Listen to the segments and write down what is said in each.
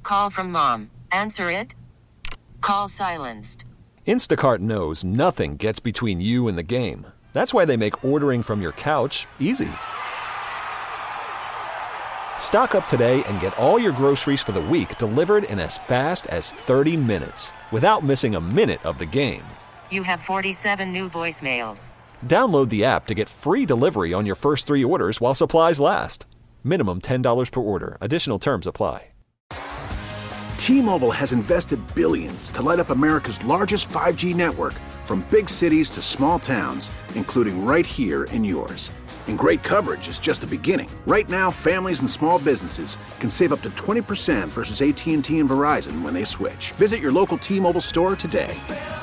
Call from mom. Answer it. Call silenced. Instacart knows nothing gets between you and the game. That's why they make ordering from your couch easy. Stock up today and get all your groceries for the week delivered in as fast as 30 minutes without missing a minute of the game. You have 47 new voicemails. Download the app to get free delivery on your first 3 orders while supplies last. Minimum $10 per order. Additional terms apply. T-Mobile has invested billions to light up America's largest 5G network, from big cities to small towns, including right here in yours. And great coverage is just the beginning. Right now, families and small businesses can save up to 20% versus AT&T and Verizon when they switch. Visit your local T-Mobile store today.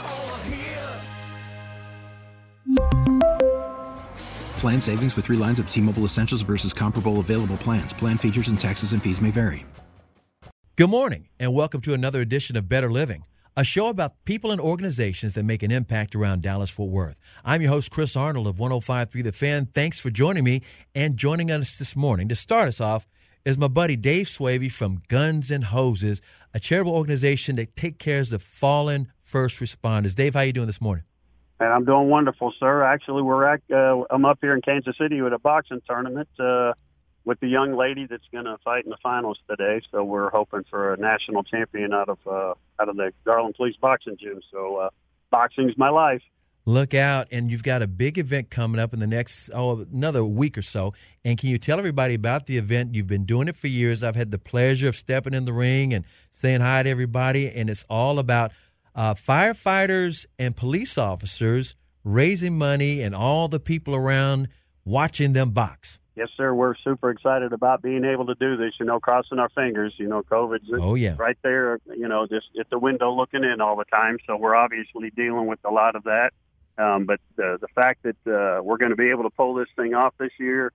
Plan savings with 3 lines of T-Mobile Essentials versus comparable available plans. Plan features and taxes and fees may vary. Good morning, and welcome to another edition of Better Living, a show about people and organizations that make an impact around Dallas-Fort Worth. I'm your host, Chris Arnold of 105.3 The Fan. Thanks for joining me, and joining us this morning to start us off is my buddy Dave Swavey from Guns and Hoses, a charitable organization that takes care of the fallen first responders. Dave, how you doing this morning? And I'm doing wonderful, sir. Actually, I'm up here in Kansas City with a boxing tournament with the young lady that's going to fight in the finals today. So we're hoping for a national champion out of the Garland Police Boxing Gym. So boxing's my life. Look out, and you've got a big event coming up in the next, another week or so. And can you tell everybody about the event? You've been doing it for years. I've had the pleasure of stepping in the ring and saying hi to everybody, and it's all about firefighters and police officers raising money and all the people around watching them box. Yes, sir. We're super excited about being able to do this, crossing our fingers. COVID's right there, just at the window looking in all the time. So we're obviously dealing with a lot of that. But the fact that we're going to be able to pull this thing off this year,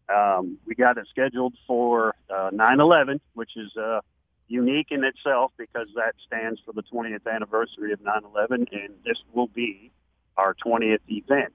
we got it scheduled for 9/11, which is unique in itself because that stands for the 20th anniversary of 9/11, and this will be our 20th event.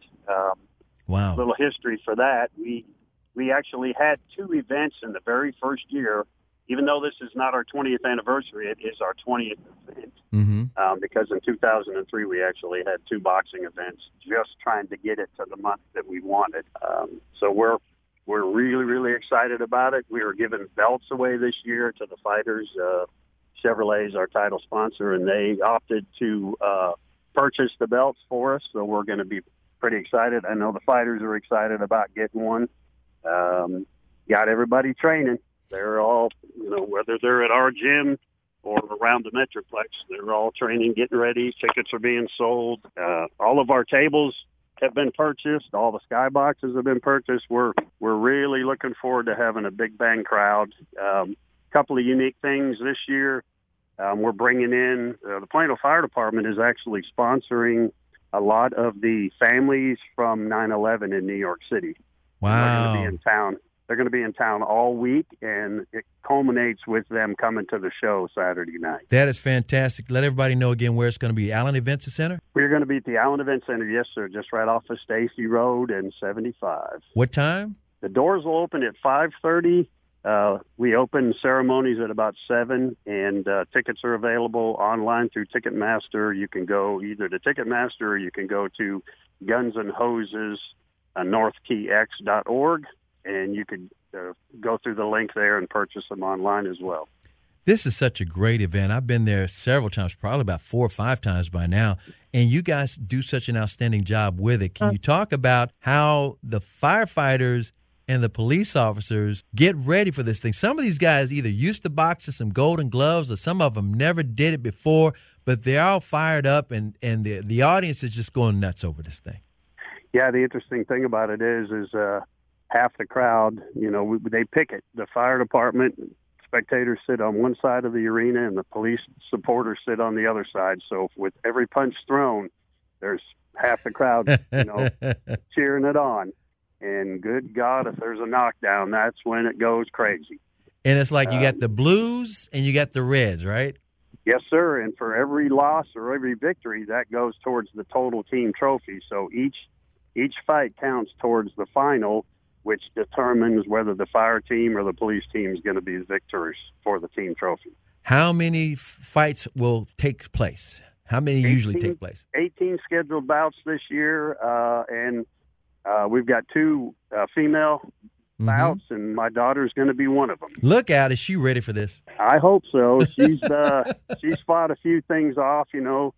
Wow. A little history for that. We actually had 2 events in the very first year. Even though this is not our 20th anniversary, it is our 20th event. Mm-hmm. Because in 2003, we actually had 2 boxing events just trying to get it to the month that we wanted. So we're really, really excited about it. We are giving belts away this year to the fighters. Chevrolet is our title sponsor, and they opted to purchase the belts for us. So we're going to be pretty excited. I know the fighters are excited about getting one. Got everybody training. They're all, whether they're at our gym or around the Metroplex, they're all training, getting ready. Tickets are being sold. All of our tables have been purchased. All the skyboxes have been purchased. We're really looking forward to having a big bang crowd. Couple of unique things this year. We're bringing in the Plano Fire Department is actually sponsoring a lot of the families from 9/11 in New York City. Wow. They're going to be in town. They're going to be in town all week, and it culminates with them coming to the show Saturday night. That is fantastic. Let everybody know again where it's going to be. Allen Events Center? We're going to be at the Allen Event Center, yes, sir, just right off of Stacy Road and 75. What time? The doors will open at 5:30. We open ceremonies at about 7, and tickets are available online through Ticketmaster. You can go either to Ticketmaster or you can go to Guns and Hoses, northkeyx.org. And you could go through the link there and purchase them online as well. This is such a great event. I've been there several times, probably about 4 or 5 times by now, and you guys do such an outstanding job with it. Can you talk about how the firefighters and the police officers get ready for this thing? Some of these guys either used to box in some Golden Gloves, or some of them never did it before, but they're all fired up, and the audience is just going nuts over this thing. Yeah, the interesting thing about it is half the crowd, they pick it. The fire department spectators sit on one side of the arena and the police supporters sit on the other side. So with every punch thrown, there's half the crowd, cheering it on. And good God, if there's a knockdown, that's when it goes crazy. And it's like you got the Blues and you got the Reds, right? Yes, sir. And for every loss or every victory, that goes towards the total team trophy. So each fight counts towards the final, which determines whether the fire team or the police team is going to be the victors for the team trophy. How many fights will take place? How many usually take place? 18 scheduled bouts this year, and we've got 2 female bouts, and my daughter's going to be one of them. Look out. Is she ready for this? I hope so. She's fought a few things off,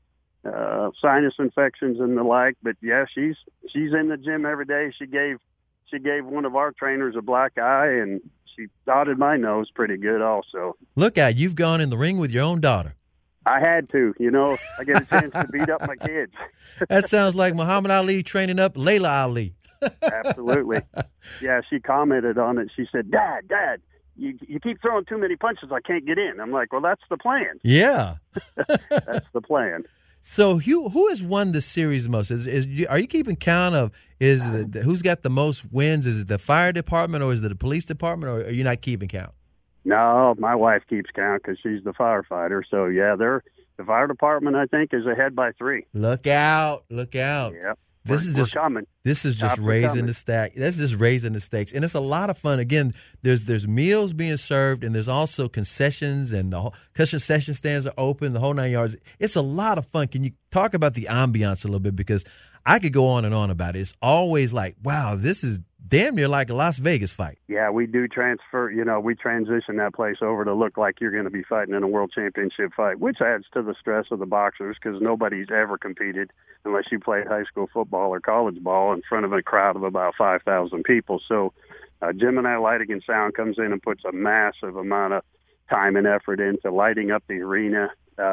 sinus infections and the like. But yeah, she's in the gym every day. She gave one of our trainers a black eye, and she dotted my nose pretty good also. Look out. You've gone in the ring with your own daughter. I had to, I get a chance to beat up my kids. That sounds like Muhammad Ali training up Layla Ali. Absolutely. Yeah, she commented on it. She said, Dad, you keep throwing too many punches. I can't get in. I'm like, well, that's the plan. Yeah. That's the plan. So who has won the series the most? Are you keeping count of who's got the most wins? Is it the fire department or is it the police department, or are you not keeping count? No, my wife keeps count because she's the firefighter. So, yeah, the fire department, I think, is ahead by 3. Look out. Yep. This is just coming. This is just raising the stack. That's just raising the stakes, and it's a lot of fun. Again, there's meals being served, and there's also concessions, and the whole concession stands are open, the whole 9 yards. It's a lot of fun. Can you talk about the ambiance a little bit? Because I could go on and on about it. It's always like, wow, this is damn near like a Las Vegas fight. Yeah, we do transfer. We transition that place over to look like you're going to be fighting in a world championship fight, which adds to the stress of the boxers because nobody's ever competed unless you played high school football or college ball in front of a crowd of about 5,000 people. So Gemini Lighting and Sound comes in and puts a massive amount of time and effort into lighting up the arena.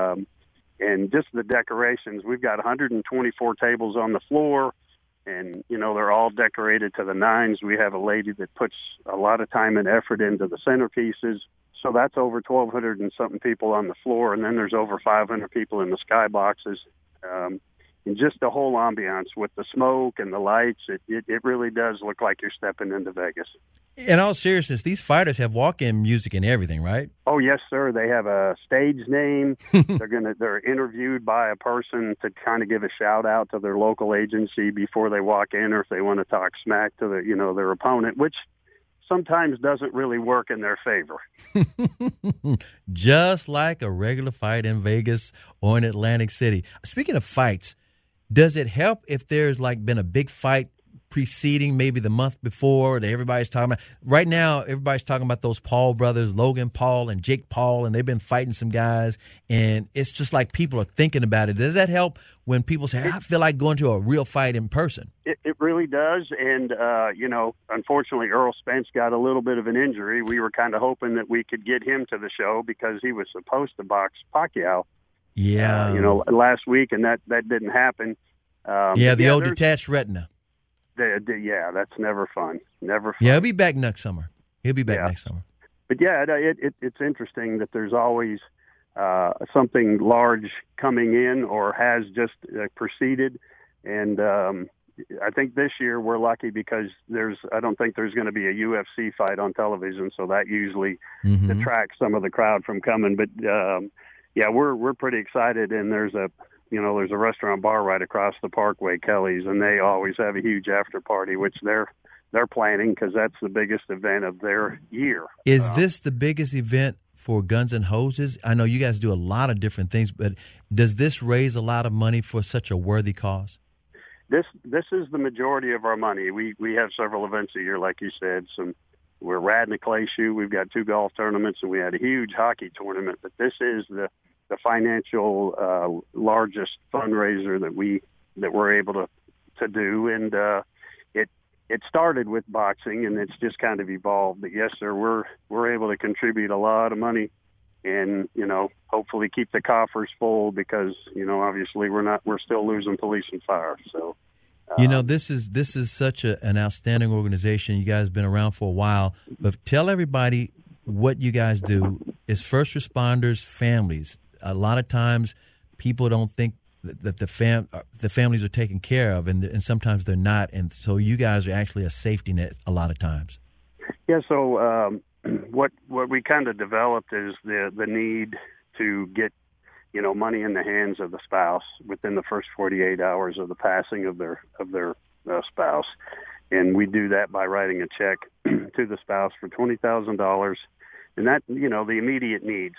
And just the decorations, we've got 124 tables on the floor. And, they're all decorated to the nines. We have a lady that puts a lot of time and effort into the centerpieces. So that's over 1,200 and something people on the floor. And then there's over 500 people in the skyboxes. And just the whole ambiance with the smoke and the lights, it really does look like you're stepping into Vegas. In all seriousness, these fighters have walk-in music and everything, right? Oh, yes, sir. They have a stage name. They're interviewed by a person to kind of give a shout out to their local agency before they walk in, or if they want to talk smack to their opponent, which sometimes doesn't really work in their favor. Just like a regular fight in Vegas or in Atlantic City. Speaking of fights, does it help if there's been a big fight preceding maybe the month before that everybody's talking about? Right now, everybody's talking about those Paul brothers, Logan Paul and Jake Paul, and they've been fighting some guys, and it's just like people are thinking about it. Does that help when people say, I feel like going to a real fight in person? It really does, and, unfortunately, Earl Spence got a little bit of an injury. We were kind of hoping that we could get him to the show because he was supposed to box Pacquiao. Yeah. Last week, and that didn't happen. The old detached retina. Yeah, that's never fun. Never fun. Yeah, he'll be back next summer. Next summer. But yeah, it's interesting that there's always something large coming in or has just proceeded. And I think this year we're lucky because I don't think there's going to be a UFC fight on television, so that usually detracts some of the crowd from coming. But yeah, we're pretty excited, and there's a restaurant bar right across the Parkway, Kelly's, and they always have a huge after party, which they're planning because that's the biggest event of their year. Is this the biggest event for Guns and Hoses? I know you guys do a lot of different things, but does this raise a lot of money for such a worthy cause? This is the majority of our money. We have several events a year, like you said. We're Rad and a Clay Shoe. We've got 2 golf tournaments, and we had a huge hockey tournament. But this is the financial largest fundraiser that we're able to do, and it started with boxing, and it's just kind of evolved. But yes, sir, we're able to contribute a lot of money, and hopefully keep the coffers full because obviously we're still losing police and fire. So this is such an outstanding organization. You guys have been around for a while, but tell everybody what you guys do. Is first responders, families. A lot of times people don't think that the families are taken care of, and sometimes they're not. And so you guys are actually a safety net a lot of times. Yeah, so what we kind of developed is the need to get money in the hands of the spouse within the first 48 hours of the passing of their spouse. And we do that by writing a check to the spouse for $20,000 And that, the immediate needs,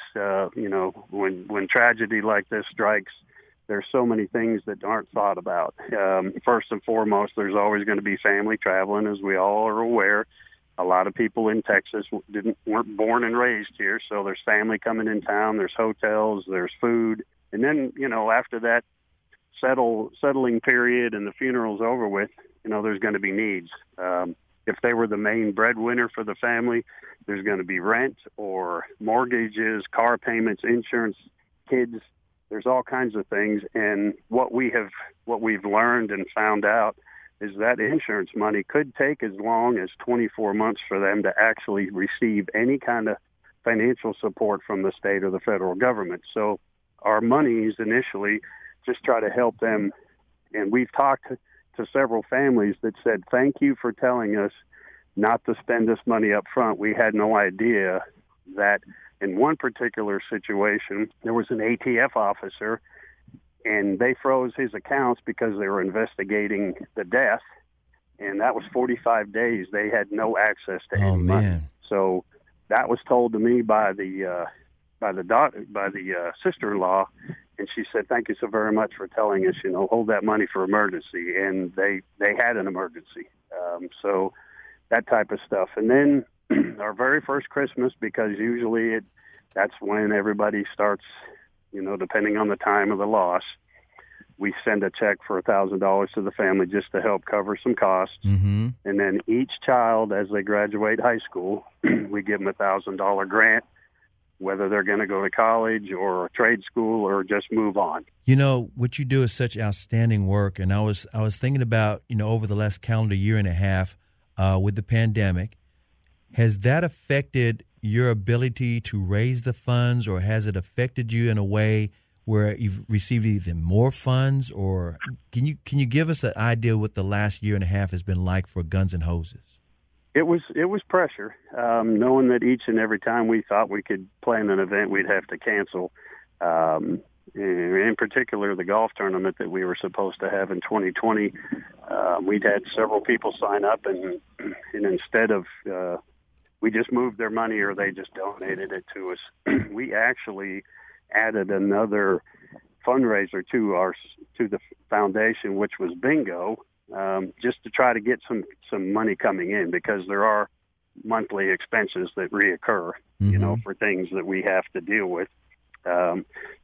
when tragedy like this strikes, there's so many things that aren't thought about. First and foremost, there's always going to be family traveling, as we all are aware. A lot of people in Texas weren't born and raised here, so there's family coming in town, there's hotels, there's food. And then, after that settling period and the funeral's over with, there's going to be needs. If they were the main breadwinner for the family, there's going to be rent or mortgages, car payments, insurance, kids. There's all kinds of things. And what we've learned and found out is that insurance money could take as long as 24 months for them to actually receive any kind of financial support from the state or the federal government. So our monies initially just try to help them. And we've talked to several families that said, thank you for telling us not to spend this money up front. We had no idea that in one particular situation, there was an ATF officer, and they froze his accounts because they were investigating the death, and that was 45 days. They had no access to any money. So that was told to me by the sister-in-law, and she said, thank you so very much for telling us, hold that money for emergency. And they had an emergency. So that type of stuff. And then our very first Christmas, because usually that's when everybody starts, depending on the time of the loss, we send a check for $1,000 to the family just to help cover some costs. Mm-hmm. And then each child, as they graduate high school, we give them a $1,000 grant, whether they're going to go to college or trade school or just move on. What you do is such outstanding work. And I was thinking about, over the last calendar year and a half with the pandemic, has that affected your ability to raise the funds, or has it affected you in a way where you've received even more funds? Or can you give us an idea what the last year and a half has been like for Guns and Hoses? It was pressure, knowing that each and every time we thought we could plan an event, we'd have to cancel. In particular, the golf tournament that we were supposed to have in 2020, we'd had several people sign up, and instead of we just moved their money or they just donated it to us, we actually added another fundraiser to the foundation, which was bingo. Just to try to get some money coming in, because there are monthly expenses that reoccur, mm-hmm. For things that we have to deal with. But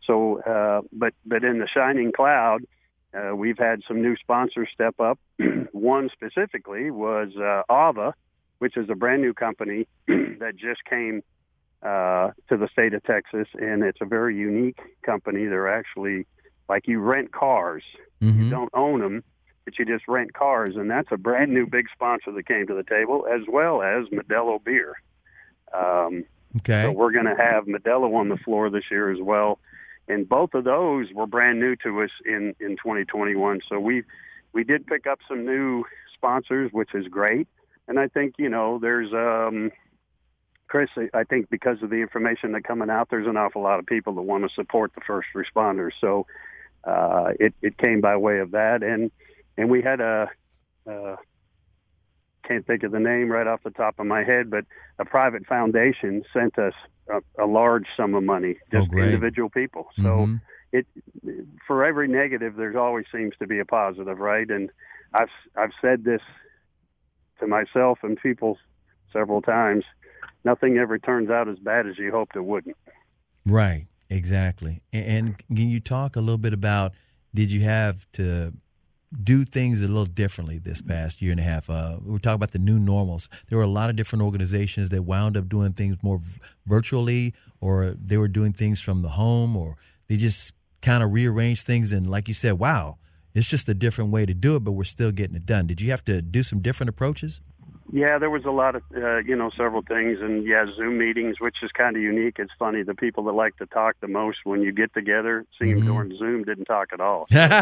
in the shining cloud, we've had some new sponsors step up. One specifically was AVA, which is a brand new company that just came to the state of Texas, and it's a very unique company. They're actually like you rent cars. Mm-hmm. You don't own them, but you just rent cars, and that's a brand new big sponsor that came to the table, as well as Modelo Beer. Okay. So we're going to have Modelo on the floor this year as well, and both of those were brand new to us in 2021. So we did pick up some new sponsors, which is great, and I think there's Chris. I think because of the information that's coming out, there's an awful lot of people that want to support the first responders. So it came by way of that, and we had can't think of the name right off the top of my head, but a private foundation sent us a large sum of money, just individual people. So mm-hmm. For every negative, there's always seems to be a positive, right? And I've said this to myself and people several times. Nothing ever turns out as bad as you hoped it wouldn't. Right, exactly. And can you talk a little bit about, did you have to do things a little differently this past year and a half? We were talking about the new normals. There were a lot of different organizations that wound up doing things more virtually, or they were doing things from the home, or they just kind of rearranged things. And like you said, wow, it's just a different way to do it, but we're still getting it done. Did you have to do some different approaches? Yeah, there was a lot of, several things. And, Zoom meetings, which is kind of unique. It's funny, the people that like to talk the most when you get together, it seems mm-hmm. during Zoom didn't talk at all. So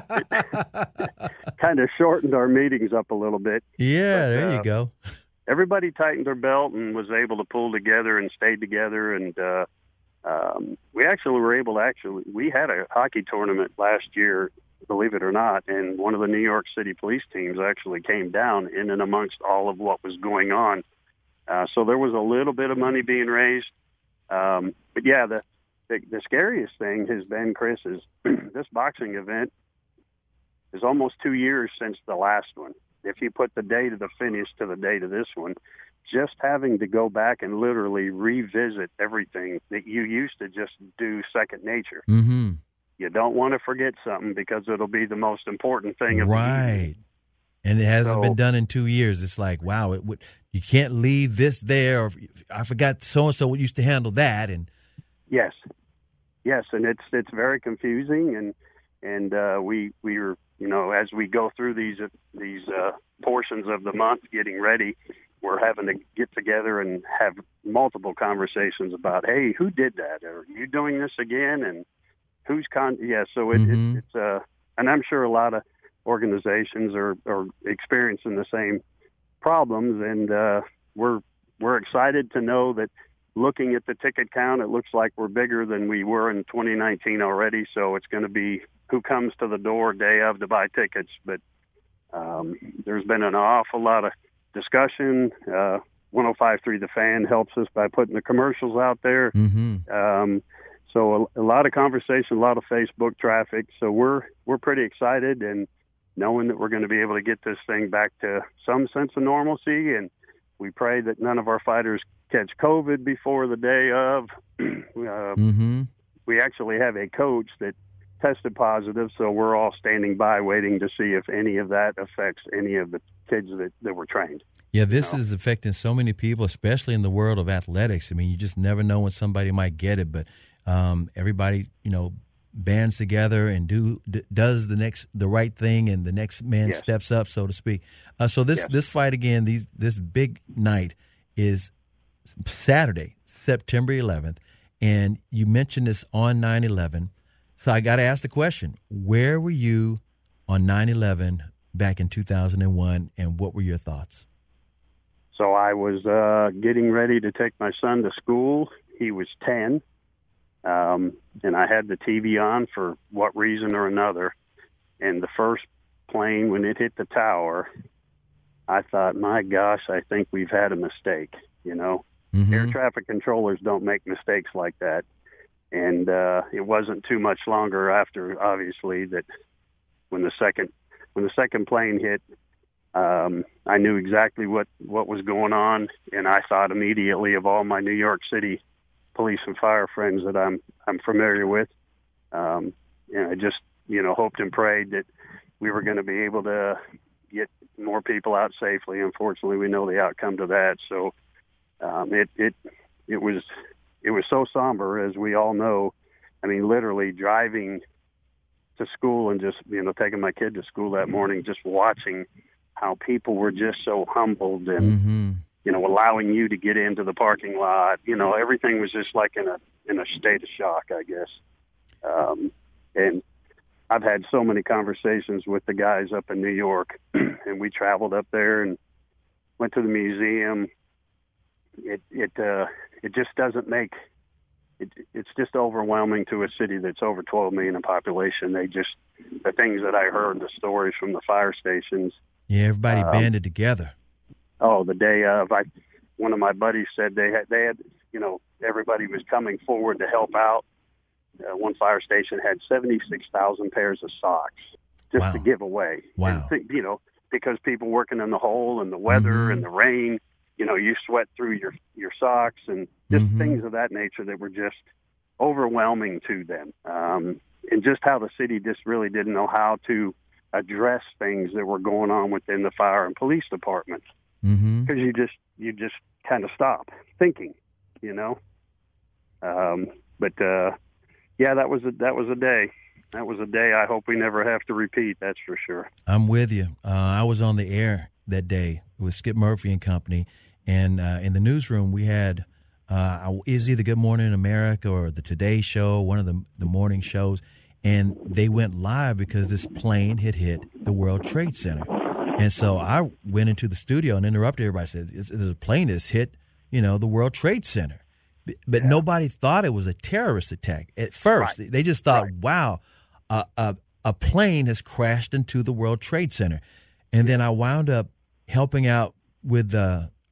kind of shortened our meetings up a little bit. Yeah, there you go. Everybody tightened their belt and was able to pull together and stayed together. And we actually were able to we had a hockey tournament last year, believe it or not, and one of the New York City police teams actually came down in and amongst all of what was going on So there was a little bit of money being raised. But yeah, the scariest thing has been, Chris, is this boxing event is almost 2 years since the last one. If you put the date of the finish to the date of this one, just having to go back and literally revisit everything that you used to just do second nature. Mm-hmm. You don't want to forget something because it'll be the most important thing of the evening. And it hasn't been done in 2 years. It's like, wow, you can't leave this there. Or I forgot so-and-so used to handle that. And yes, and it's very confusing. And we are, as we go through these portions of the month getting ready, we're having to get together and have multiple conversations about, hey, who did that? Are you doing this again? And who's so it's and I'm sure a lot of organizations are experiencing the same problems, and we're excited to know that looking at the ticket count, it looks like we're bigger than we were in 2019 already. So it's going to be who comes to the door day of to buy tickets. But there's been an awful lot of discussion. 105.3 The Fan helps us by putting the commercials out there. mm-hmm. So a lot of conversation, a lot of Facebook traffic. So we're pretty excited, and knowing that we're going to be able to get this thing back to some sense of normalcy. And we pray that none of our fighters catch COVID before the day of. Mm-hmm. We actually have a coach that tested positive, so we're all standing by waiting to see if any of that affects any of the kids that were trained. Yeah, this is affecting so many people, especially in the world of athletics. I mean, you just never know when somebody might get it, but everybody, bands together and does the right thing, and the next man steps up, so to speak. So this fight again, this big night is Saturday, September 11th, and you mentioned this on 9/11. So I got to ask the question: where were you on 9/11 back in 2001, and what were your thoughts? So I was getting ready to take my son to school. He was 10. And I had the TV on for what reason or another. And the first plane, when it hit the tower, I thought, my gosh, I think we've had a mistake. Mm-hmm. Air traffic controllers don't make mistakes like that. And it wasn't too much longer after, obviously, that when the second plane hit, I knew exactly what was going on, and I thought immediately of all my New York City police and fire friends that I'm familiar with. And I just, hoped and prayed that we were going to be able to get more people out safely. Unfortunately, we know the outcome to that. So it was so somber, as we all know. I mean, literally driving to school and just, taking my kid to school that morning, just watching how people were just so humbled and, mm-hmm. Allowing you to get into the parking lot. Everything was just like in a state of shock, I guess. And I've had so many conversations with the guys up in New York, and we traveled up there and went to the museum. It just doesn't make it. It's just overwhelming to a city that's over 12 million in population. The things that I heard, the stories from the fire stations. Yeah, everybody banded together. Oh, the day of, one of my buddies said they had, everybody was coming forward to help out. One fire station had 76,000 pairs of socks just to give away. Wow. And, because people working in the hole and the weather mm-hmm. and the rain, you sweat through your socks and just mm-hmm. things of that nature that were just overwhelming to them. And just how the city just really didn't know how to address things that were going on within the fire and police departments. Mm-hmm. Because you just kind of stop thinking, But that was a day. That was a day I hope we never have to repeat. That's for sure. I'm with you. I was on the air that day with Skip Murphy and company, and in the newsroom we had is either Good Morning America or the Today Show, one of the morning shows, and they went live because this plane had hit the World Trade Center. And so I went into the studio and interrupted everybody. I said, there's a plane that's hit, the World Trade Center. But nobody thought it was a terrorist attack at first. Right. They just thought, wow, a plane has crashed into the World Trade Center. And then I wound up helping out with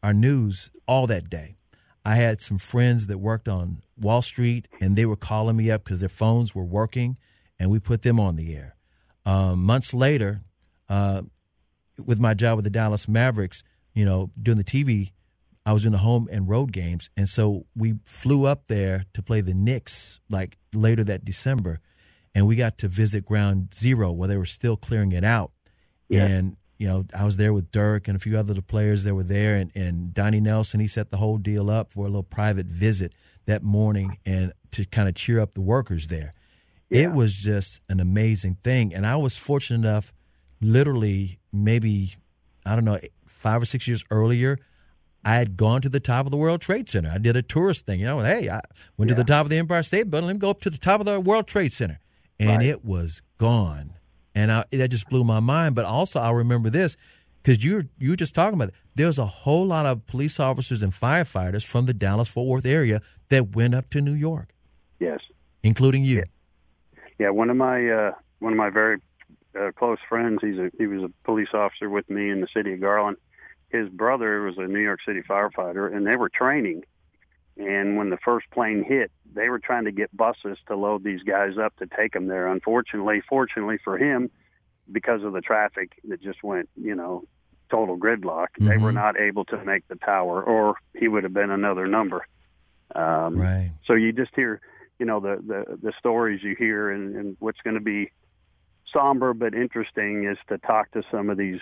our news all that day. I had some friends that worked on Wall Street, and they were calling me up because their phones were working, and we put them on the air. Months later, with my job with the Dallas Mavericks, doing the TV, I was in the home and road games. And so we flew up there to play the Knicks like later that December. And we got to visit Ground Zero where they were still clearing it out. Yeah. And, I was there with Dirk and a few other players that were there. And Donnie Nelson, he set the whole deal up for a little private visit that morning and to kind of cheer up the workers there. Yeah. It was just an amazing thing. And I was fortunate enough, literally maybe, 5 or 6 years earlier, I had gone to the top of the World Trade Center. I did a tourist thing. Hey, I went to the top of the Empire State Building. Let me go up to the top of the World Trade Center. And it was gone. And that just blew my mind. But also I remember this because you were just talking about it. There's a whole lot of police officers and firefighters from the Dallas-Fort Worth area that went up to New York. Yes. Including you. Yeah, one of my very close friends, he was a police officer with me in the city of Garland. His brother was a New York City firefighter, and they were training. And when the first plane hit, they were trying to get buses to load these guys up to take them there. Fortunately for him, because of the traffic that just went, total gridlock, they were not able to make the tower, or he would have been another number. Right. So you just hear, the stories you hear, and what's going to be somber but interesting is to talk to some of these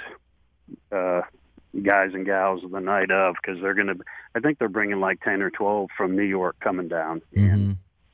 guys and gals of the night of, because I think they're bringing like 10 or 12 from New York coming down. And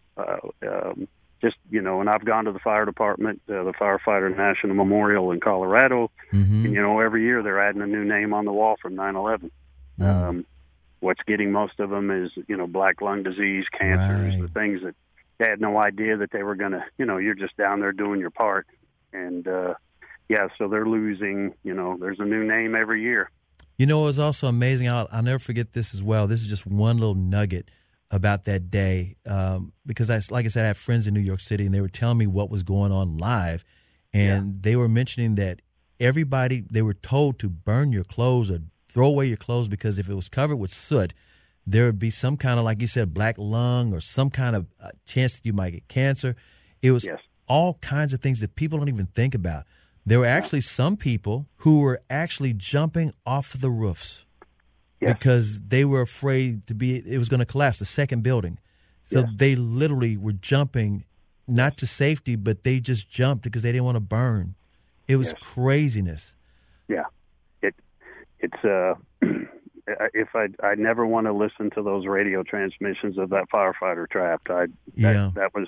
and I've gone to the fire department, the Firefighter National Memorial in Colorado, and every year they're adding a new name on the wall from 9/11. What's getting most of them is black lung disease, cancers, the things that they had no idea that they were going to, you're just down there doing your part. And so they're losing, there's a new name every year. It was also amazing. I'll never forget this as well. This is just one little nugget about that day because, like I said, I have friends in New York City, and they were telling me what was going on live. And they were mentioning that they were told to burn your clothes or throw away your clothes because if it was covered with soot, there would be some kind of, like you said, black lung or some kind of chance that you might get cancer. It was all kinds of things that people don't even think about. There were actually some people who were actually jumping off the roofs because they were afraid it was going to collapse, the second building. So they literally were jumping, not to safety, but they just jumped because they didn't want to burn. It was craziness. Yeah. It's if I never want to listen to those radio transmissions of that firefighter trapped. That was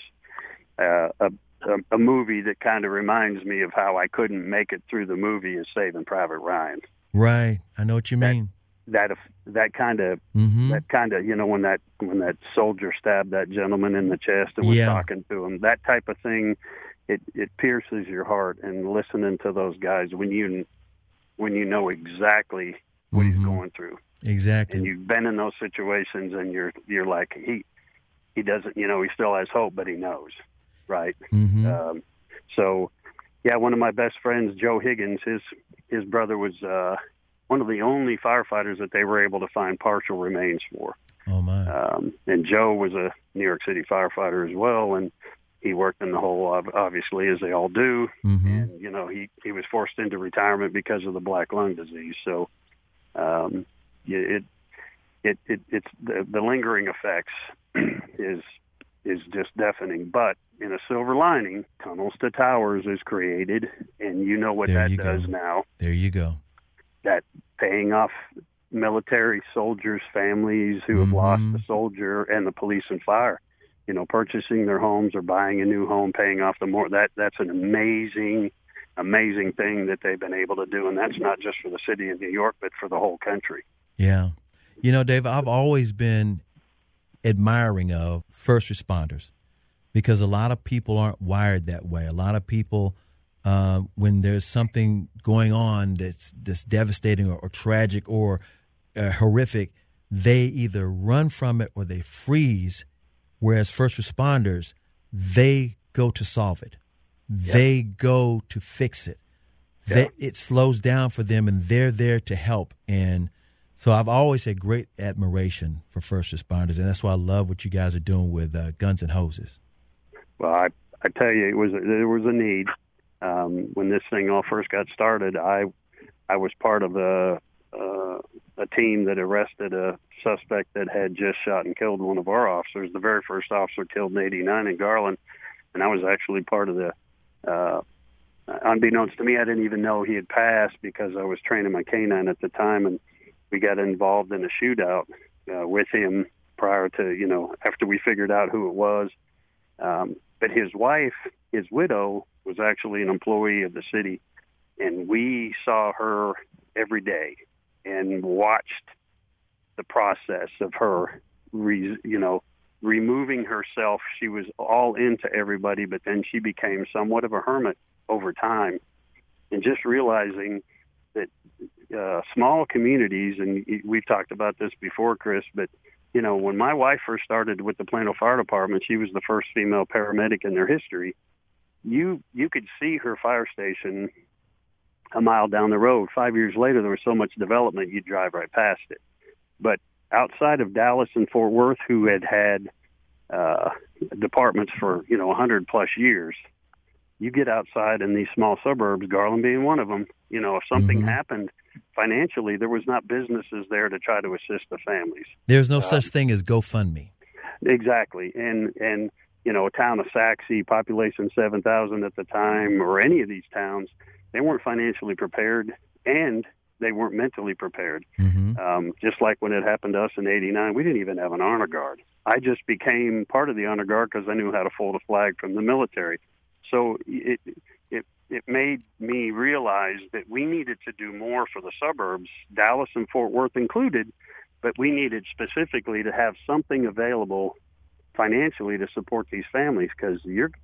a movie that kind of reminds me of how I couldn't make it through the movie as Saving Private Ryan. Right, I know what you mean. That kind of when that soldier stabbed that gentleman in the chest and was talking to him, that type of thing, it pierces your heart. And listening to those guys when you know exactly what he's going through, exactly, and you've been in those situations, and you're like he doesn't, he still has hope, but he knows. Right. So, one of my best friends, Joe Higgins, his brother was one of the only firefighters that they were able to find partial remains for. Oh, my. And Joe was a New York City firefighter as well, and he worked in the hole, obviously, as they all do. And, he was forced into retirement because of the black lung disease. So it's the lingering effects is just deafening. But in a silver lining, Tunnels to Towers is created, and you know what that does now. There you go. That paying off military soldiers' families who have lost a soldier, and the police and fire, purchasing their homes or buying a new home, paying off the more. That's an amazing thing that they've been able to do, and that's not just for the city of New York, but for the whole country. Yeah. Dave, I've always been admiring of first responders because a lot of people aren't wired that way. A lot of people, when there's something going on that's devastating or tragic or horrific, they either run from it or they freeze, whereas first responders, they go to solve it. They go to fix it. It slows down for them, and they're there to help. And So I've always had great admiration for first responders, and that's why I love what you guys are doing with Guns and Hoses. Well, I tell you, there was a need. When this thing all first got started, I was part of a team that arrested a suspect that had just shot and killed one of our officers, the very first officer killed in '89 in Garland, and I was actually part of the. Unbeknownst to me, I didn't even know he had passed because I was training my canine at the time, and we got involved in a shootout with him prior to, after we figured out who it was. But his wife, his widow, was actually an employee of the city, and we saw her every day and watched the process of her, removing herself. She was all into everybody, but then she became somewhat of a hermit over time, and just realizing that small communities, and we've talked about this before, Chris, but when my wife first started with the Plano Fire Department, she was the first female paramedic in their history. You could see her fire station a mile down the road. 5 years later, there was so much development, you'd drive right past it. But outside of Dallas and Fort Worth, who had departments for 100 plus years, you get outside in these small suburbs, Garland being one of them. If something happened financially, there was not businesses there to try to assist the families. There's no such thing as GoFundMe. Exactly. And a town of Saxe, population 7,000 at the time, or any of these towns, they weren't financially prepared, and they weren't mentally prepared. Just like when it happened to us in '89, we didn't even have an honor guard. I just became part of the honor guard because I knew how to fold a flag from the military. So it made me realize that we needed to do more for the suburbs, Dallas and Fort Worth included, but we needed specifically to have something available financially to support these families, because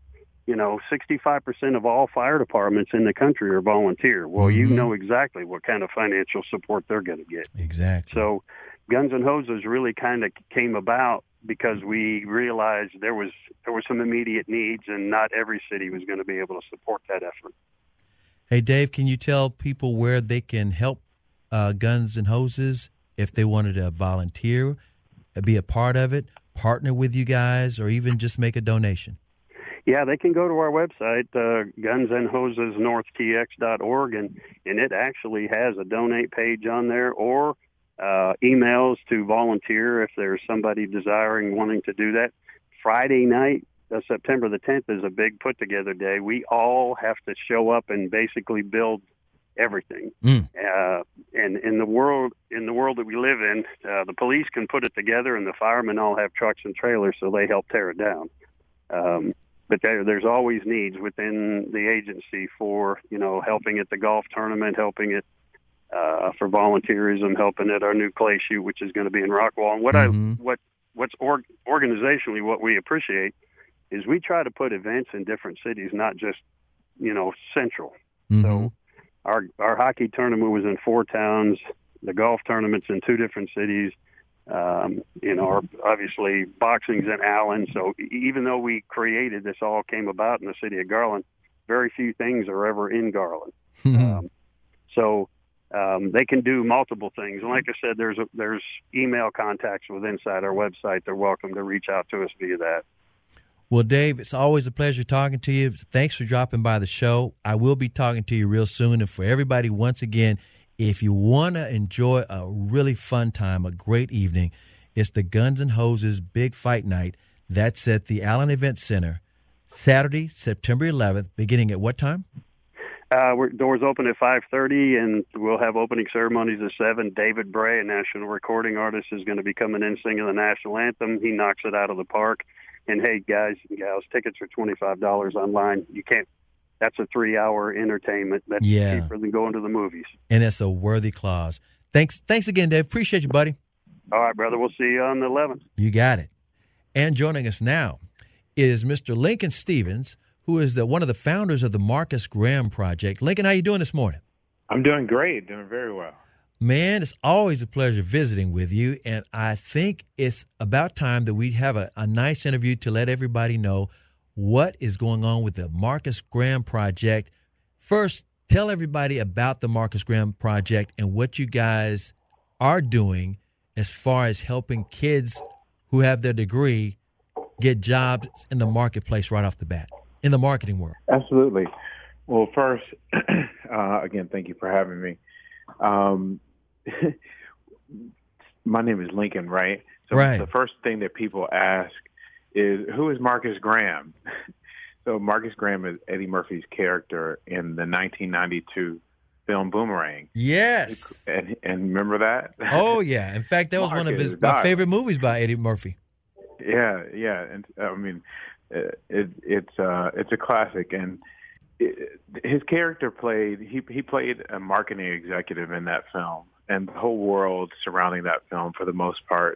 65% of all fire departments in the country are volunteer. Well, you know exactly what kind of financial support they're going to get. Exactly. So Guns and Hoses really kind of came about because we realized there was some immediate needs, and not every city was going to be able to support that effort. Hey, Dave, can you tell people where they can help Guns and Hoses if they wanted to volunteer, be a part of it, partner with you guys, or even just make a donation? Yeah, they can go to our website, gunsandhosesnorthtx.org, and it actually has a donate page on there, or emails to volunteer if there's somebody wanting to do that. Friday night, September the 10th, is a big put-together day. We all have to show up and basically build everything. And in the world that we live in, the police can put it together, and the firemen all have trucks and trailers, so they help tear it down. But there's always needs within the agency for, helping at the golf tournament, helping it for volunteerism, helping at our new clay shoot, which is going to be in Rockwall. And what's organizationally what we appreciate is we try to put events in different cities, not just, central. So our hockey tournament was in 4 towns, the golf tournament's in 2 different cities. Obviously boxing's in Allen. So even though we created this, all came about in the city of Garland, very few things are ever in Garland. They can do multiple things. And like I said, there's email contacts inside our website. They're welcome to reach out to us via that. Well, Dave, it's always a pleasure talking to you. Thanks for dropping by the show. I will be talking to you real soon. And for everybody, once again, if you want to enjoy a really fun time, a great evening, it's the Guns and Hoses Big Fight Night. That's at the Allen Event Center, Saturday, September 11th, beginning at what time? Doors open at 5:30, and we'll have opening ceremonies at 7. David Bray, a national recording artist, is going to be coming in singing the national anthem. He knocks it out of the park. And hey, guys and gals, tickets are $25 online. That's a 3-hour entertainment. That's cheaper than going to the movies. And it's a worthy cause. Thanks again, Dave. Appreciate you, buddy. All right, brother. We'll see you on the 11th. You got it. And joining us now is Mr. Lincoln Stevens, who is one of the founders of the Marcus Graham Project. Lincoln, how you doing this morning? I'm doing great, doing very well. Man, it's always a pleasure visiting with you, and I think it's about time that we have a nice interview to let everybody know what is going on with the Marcus Graham Project. First, tell everybody about the Marcus Graham Project and what you guys are doing as far as helping kids who have their degree get jobs in the marketplace right off the bat, in the marketing world? Absolutely. Well, first, again, thank you for having me. My name is Lincoln, right? So Right. The first thing that people ask is, who is Marcus Graham? So Marcus Graham is Eddie Murphy's character in the 1992 film Boomerang. Yes. And remember that? Oh, yeah. In fact, that was one of my favorite movies by Eddie Murphy. Yeah. And I mean, it's a classic. And his character he played a marketing executive in that film. And the whole world surrounding that film, for the most part,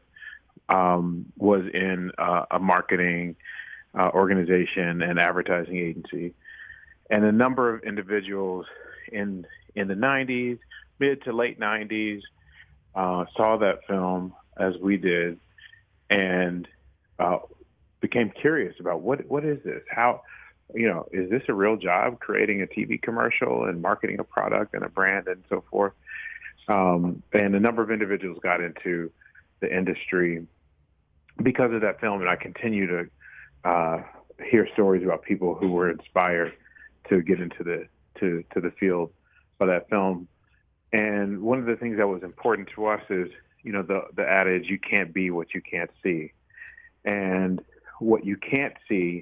was in a marketing organization and advertising agency. And a number of individuals in the 90s, mid to late 90s, saw that film as we did and became curious about what is this? How, is this a real job, creating a TV commercial and marketing a product and a brand and so forth? And a number of individuals got into the industry because of that film, and I continue to hear stories about people who were inspired to get into the field by that film. And one of the things that was important to us is, the adage, you can't be what you can't see. And what you can't see,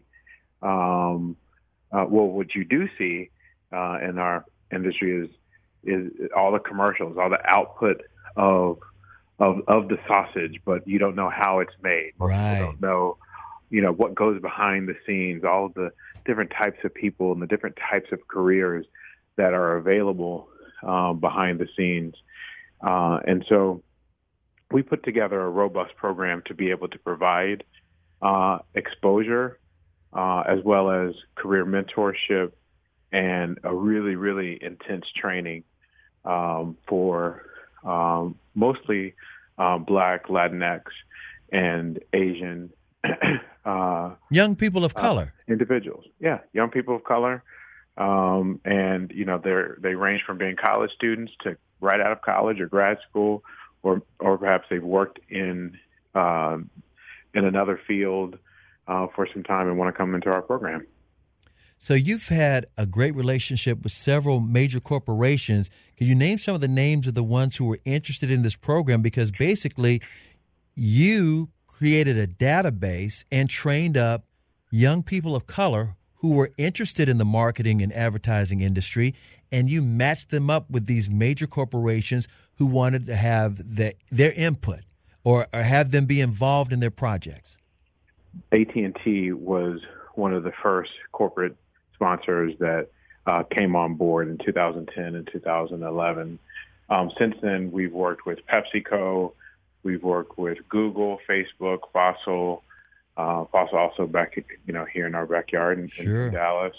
what you do see in our industry is all the commercials, all the output of the sausage, but you don't know how it's made. Right. You don't know, what goes behind the scenes, all of the different types of people and the different types of careers that are available behind the scenes. And so we put together a robust program to be able to provide exposure as well as career mentorship and a really, really intense training for mostly Black, Latinx, and Asian young people of color individuals. Yeah, young people of color, and they range from being college students to right out of college or grad school, or perhaps they've worked in another field for some time and want to come into our program. So you've had a great relationship with several major corporations. Can you name some of the names of the ones who were interested in this program? Because basically you created a database and trained up young people of color who were interested in the marketing and advertising industry, and you matched them up with these major corporations who wanted to have their input or have them be involved in their projects. AT&T was one of the first corporate sponsors that came on board in 2010 and 2011. Since then, we've worked with PepsiCo, we've worked with Google, Facebook, Fossil also back, here in our backyard in Dallas.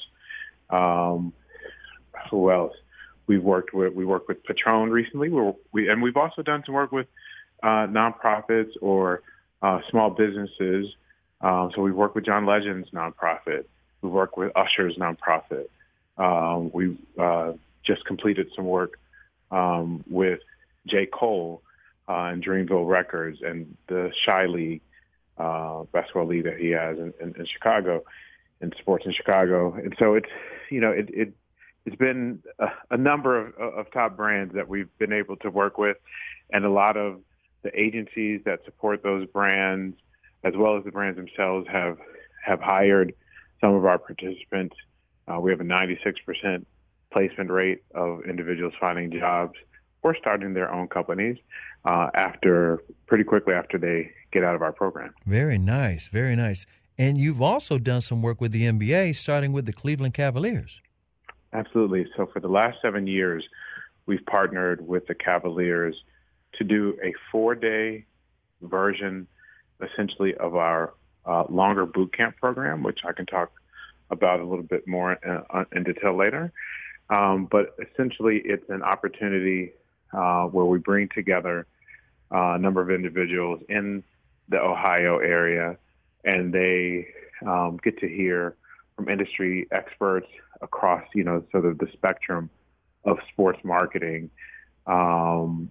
Who else? We worked with Patron recently. We've also done some work with nonprofits or small businesses. So we've worked with John Legend's nonprofit. We work with Usher's nonprofit. We've just completed some work with J. Cole and Dreamville Records and the Shy League, basketball league that he has in Chicago, in sports in Chicago. And so it's been a number of top brands that we've been able to work with, and a lot of the agencies that support those brands, as well as the brands themselves, have hired some of our participants. We have a 96% placement rate of individuals finding jobs or starting their own companies pretty quickly after they get out of our program. Very nice, very nice. And you've also done some work with the NBA, starting with the Cleveland Cavaliers. Absolutely. So for the last 7 years, we've partnered with the Cavaliers to do a 4-day version, essentially, of our longer boot camp program, which I can talk about a little bit more in detail later. But essentially, it's an opportunity where we bring together a number of individuals in the Ohio area, and they get to hear from industry experts across, sort of the spectrum of sports marketing,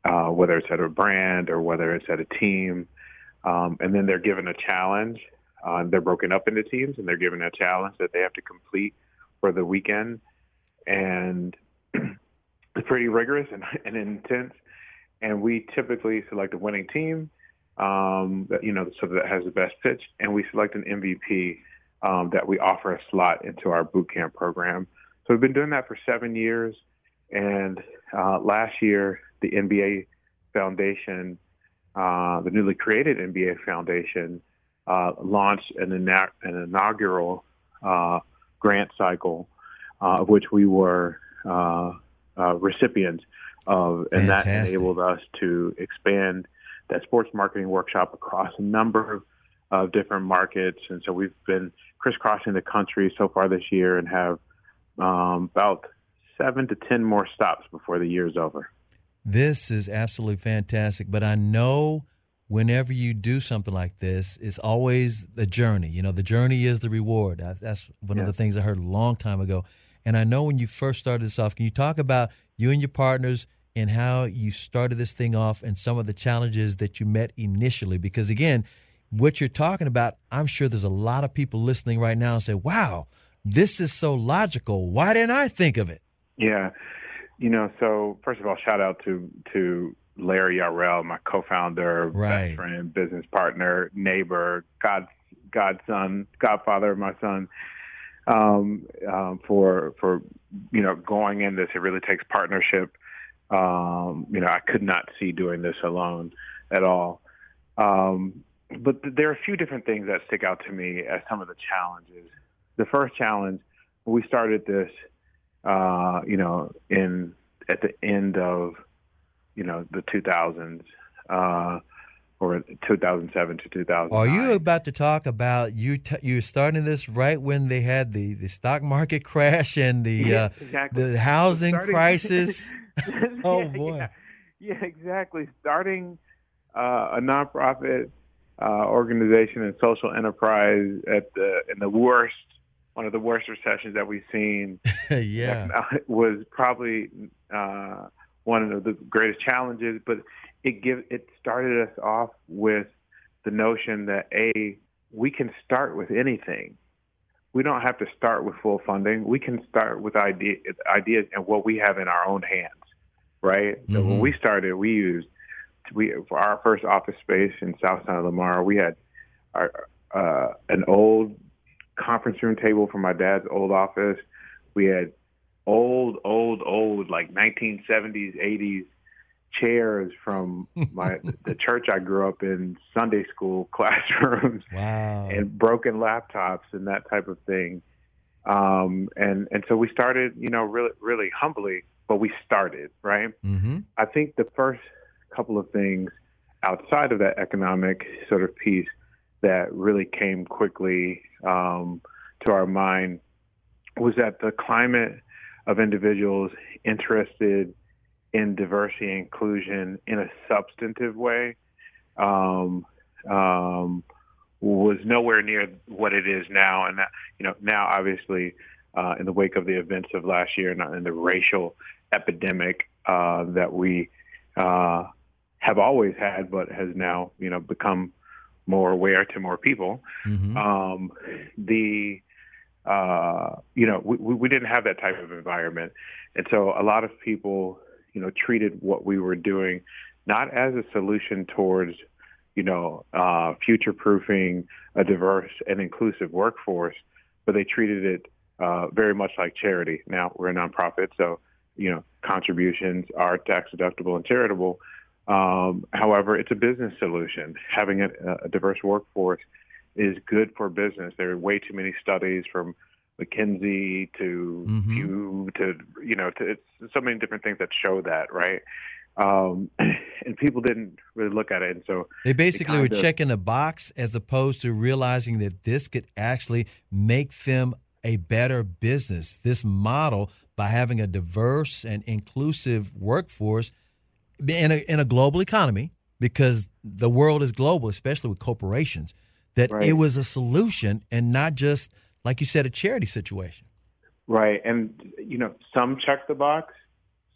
whether it's at a brand or whether it's at a team. And then they're given a challenge. They're broken up into teams, and they're given a challenge that they have to complete for the weekend. And it's pretty rigorous and intense. And we typically select a winning team, so that has the best pitch, and we select an MVP that we offer a slot into our boot camp program. So we've been doing that for 7 years. And last year, the NBA Foundation, the newly created NBA Foundation, launched an inaugural grant cycle, of which we were recipients of, and Fantastic. that enabled us to expand that sports marketing workshop across a number of different markets. And so we've been crisscrossing the country so far this year and have about 7 to 10 more stops before the year's over. This is absolutely fantastic. But I know whenever you do something like this, it's always the journey. You know, the journey is the reward. That's one of the things I heard a long time ago. And I know when you first started this off, can you talk about you and your partners and how you started this thing off and some of the challenges that you met initially? Because, again, what you're talking about, I'm sure there's a lot of people listening right now and say, wow, this is so logical. Why didn't I think of it? Yeah. So first of all, shout out to Larry Yarrell, my co-founder, best friend, business partner, neighbor, godson, godfather of my son, for going in this. It really takes partnership. I could not see doing this alone at all. But there are a few different things that stick out to me as some of the challenges. The first challenge, when we started this, at the end of, the 2000s, or 2007 to 2009. Are you about to talk about you starting this right when they had the stock market crash and the housing crisis? Oh boy! Yeah, exactly. Starting a nonprofit organization and social enterprise in the worst. One of the worst recessions that we've seen. Was probably one of the greatest challenges, but it started us off with the notion that we can start with anything. We don't have to start with full funding. We can start with ideas and what we have in our own hands, right? Mm-hmm. So when we started, for our first office space in South Side of Lamar, we had an old conference room table from my dad's old office. We had old, like 1970s, 80s chairs from the church I grew up in, Sunday school classrooms. Wow. And broken laptops and that type of thing. And so we started, really, really humbly, but we started, right? Mm-hmm. I think the first couple of things outside of that economic sort of piece that really came quickly to our mind was that the climate of individuals interested in diversity and inclusion in a substantive way was nowhere near what it is now. And now obviously in the wake of the events of last year and the racial epidemic that we have always had, but has now become more aware to more people. Mm-hmm. We didn't have that type of environment. And so a lot of people, treated what we were doing not as a solution towards, future-proofing a diverse and inclusive workforce, but they treated it very much like charity. Now, we're a nonprofit, so, contributions are tax-deductible and charitable. However, it's a business solution. Having a diverse workforce is good for business. There are way too many studies from McKinsey to Pew to it's so many different things that show that, right? And people didn't really look at it, and so they basically were checking a box as opposed to realizing that this could actually make them a better business. This model, by having a diverse and inclusive workforce in a global economy, because the world is global, especially with corporations, that it was a solution and not just, like you said, a charity situation. Right. And, some check the box,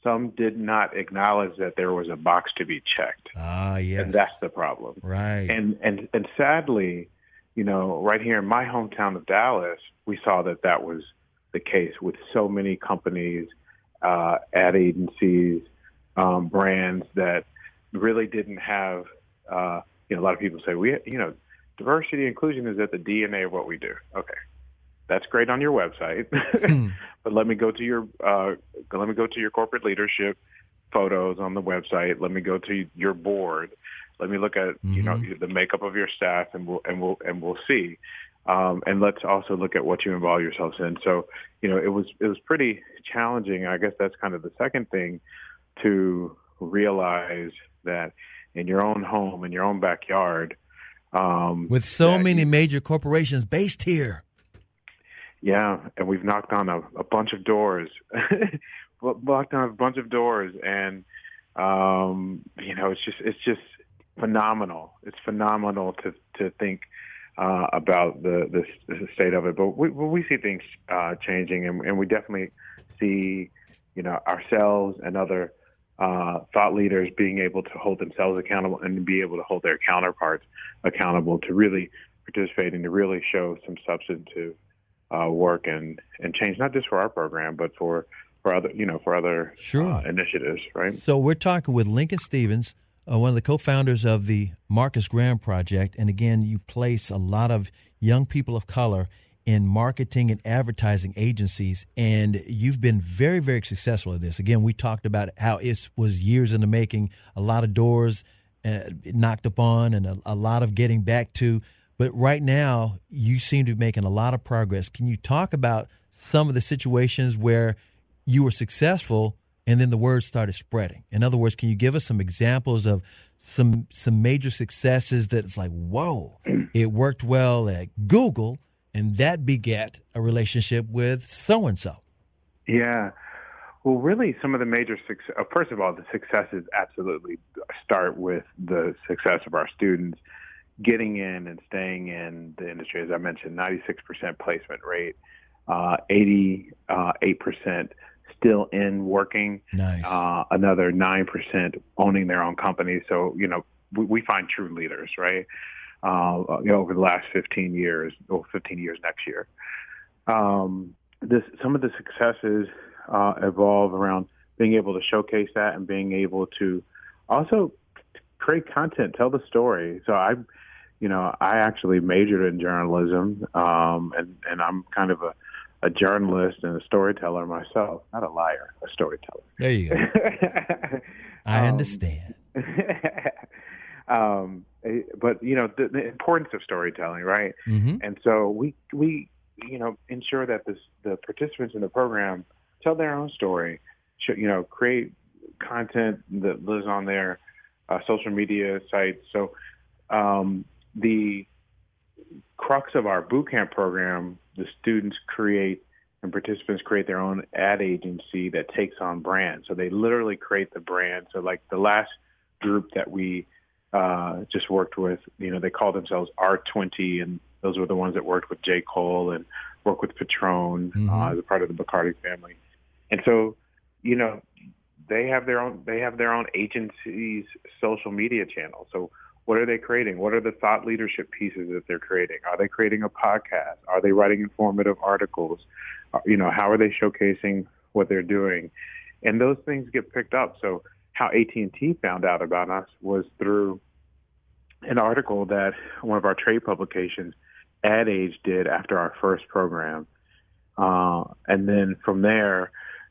some did not acknowledge that there was a box to be checked. Ah, yes. And that's the problem. Right. And sadly, right here in my hometown of Dallas, we saw that was the case with so many companies, ad agencies, brands that really didn't have, a lot of people say, diversity inclusion is at the DNA of what we do. Okay. That's great on your website, but let me go to your corporate leadership photos on the website. Let me go to your board. Let me look at the makeup of your staff, and we'll see. And let's also look at what you involve yourselves in. So it was pretty challenging. I guess that's kind of the second thing, to realize that in your own home, in your own backyard, with so many major corporations based here. Yeah, and we've knocked on a bunch of doors, and it's just phenomenal. It's phenomenal to think about the state of it. But we see things changing, and we definitely see ourselves and other thought leaders being able to hold themselves accountable and be able to hold their counterparts accountable to really participate and to really show some substantive work and change, not just for our program, but for other initiatives, right? So we're talking with Lincoln Stevens, one of the co-founders of the Marcus Graham Project, and again, you place a lot of young people of color in marketing and advertising agencies, and you've been very, very successful at this. Again, we talked about how it was years in the making, a lot of doors knocked upon, and a lot of getting back to. But right now, you seem to be making a lot of progress. Can you talk about some of the situations where you were successful and then the word started spreading? In other words, can you give us some examples of some major successes that it's like, whoa, it worked well at Google, and that begat a relationship with so-and-so? Yeah. Well, really, some of the major success, first of all, the successes absolutely start with the success of our students getting in and staying in the industry. As I mentioned, 96% placement rate, 88% still in working, nice. Another 9% owning their own company. So, we find true leaders, right? Over the last 15 years, or 15 years next year. Some of the successes evolve around being able to showcase that and being able to also create content, tell the story. So I actually majored in journalism, and I'm kind of a journalist and a storyteller myself. Not a liar, a storyteller. There you go. I understand. But the importance of storytelling, right? Mm-hmm. And so we ensure that the participants in the program tell their own story, create content that lives on their social media sites. So the crux of our boot camp program, the students create and participants create their own ad agency that takes on brands. So they literally create the brand. So like the last group that we just worked with, they call themselves R20, and those were the ones that worked with J. Cole and worked with Patron as a part of the Bacardi family. And so, they have their own agency's social media channel. So what are they creating? What are the thought leadership pieces that they're creating? Are they creating a podcast? Are they writing informative articles? How are they showcasing what they're doing? And those things get picked up. So how AT&T found out about us was through an article that one of our trade publications, Ad Age, did after our first program. And then from there,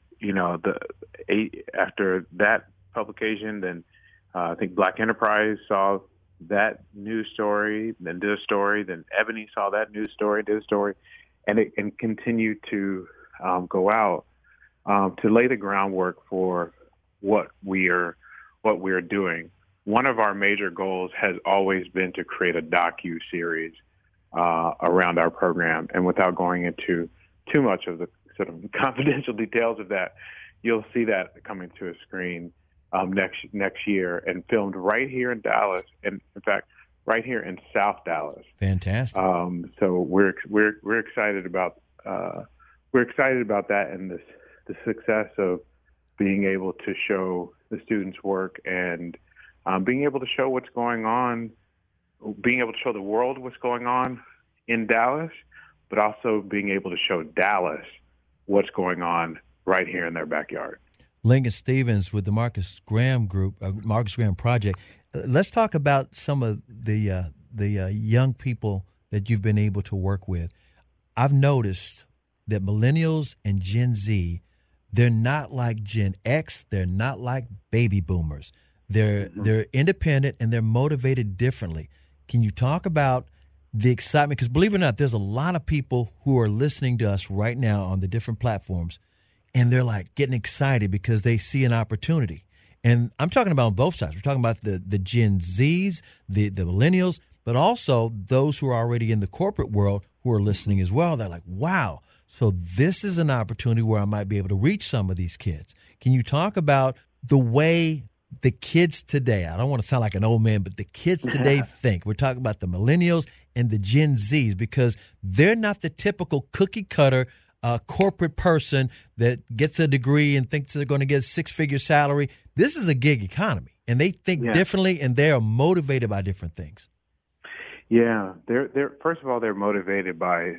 after that publication, then I think Black Enterprise saw that news story, then did a story, then Ebony saw that news story, did a story, and continued to go out to lay the groundwork for what we're doing. One of our major goals has always been to create a docu-series around our program, and without going into too much of the sort of confidential details of that, you'll see that coming to a screen next year and filmed right here in Dallas, and in fact, right here in South Dallas. Fantastic. So we're excited about that and the success of being able to show the students' work and being able to show what's going on, being able to show the world what's going on in Dallas, but also being able to show Dallas what's going on right here in their backyard. Lincoln Stevens with the Marcus Graham Group, Marcus Graham Project. Let's talk about some of the young people that you've been able to work with. I've noticed that millennials and Gen Z, they're not like Gen X. They're not like baby boomers. They're independent and they're motivated differently. Can you talk about the excitement? Because believe it or not, there's a lot of people who are listening to us right now on the different platforms, and they're like getting excited because they see an opportunity. And I'm talking about on both sides. We're talking about the Gen Zs, the millennials, but also those who are already in the corporate world who are listening as well. They're like, wow, so this is an opportunity where I might be able to reach some of these kids. Can you talk about the way the kids today, I don't want to sound like an old man, but the kids today think? We're talking about the millennials and the Gen Zs, because they're not the typical cookie cutter corporate person that gets a degree and thinks they're going to get a six-figure salary. This is a gig economy, and they think differently, and they are motivated by different things. Yeah, they're first of all, they're motivated by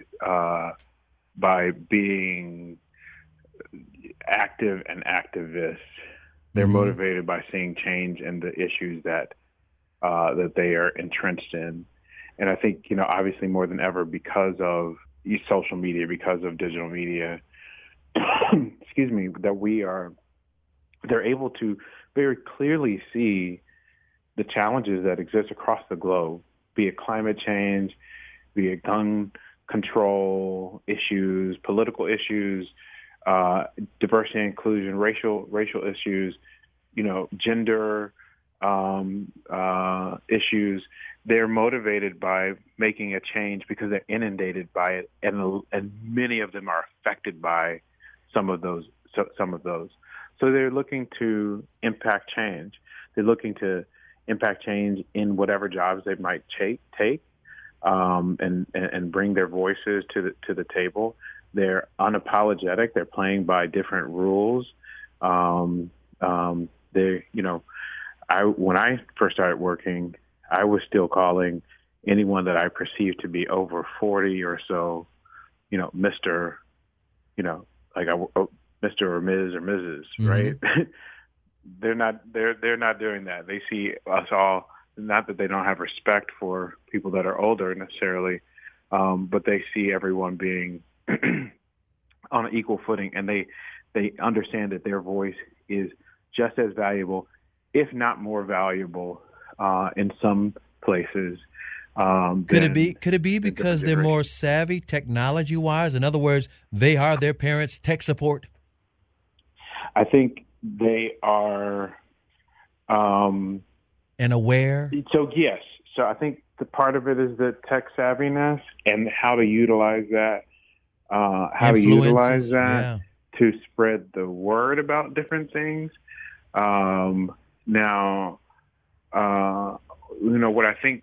being active and activists. They're motivated by seeing change in the issues that they are entrenched in. And I think, obviously more than ever, because of social media, because of digital media, excuse me, that they're able to very clearly see the challenges that exist across the globe, be it climate change, be it gun control issues, political issues, diversity and inclusion, racial issues, gender issues. They're motivated by making a change because they're inundated by it, and many of them are affected by some of those. So they're looking to impact change. They're looking to impact change in whatever jobs they might take, and bring their voices to the table. They're unapologetic. They're playing by different rules. When I first started working, I was still calling anyone that I perceived to be over 40 or so, Mr. Mr. or Ms. or Mrs. Right? They're not doing that. They see us all. Not that they don't have respect for people that are older necessarily, but they see everyone being on an equal footing, and they understand that their voice is just as valuable, if not more valuable, in some places. Could it be because they're more savvy technology wise? In other words, they are their parents' tech support? I think they are and aware. So yes. So I think the part of it is the tech savviness and how to utilize that. To spread the word about different things. Now, what I think.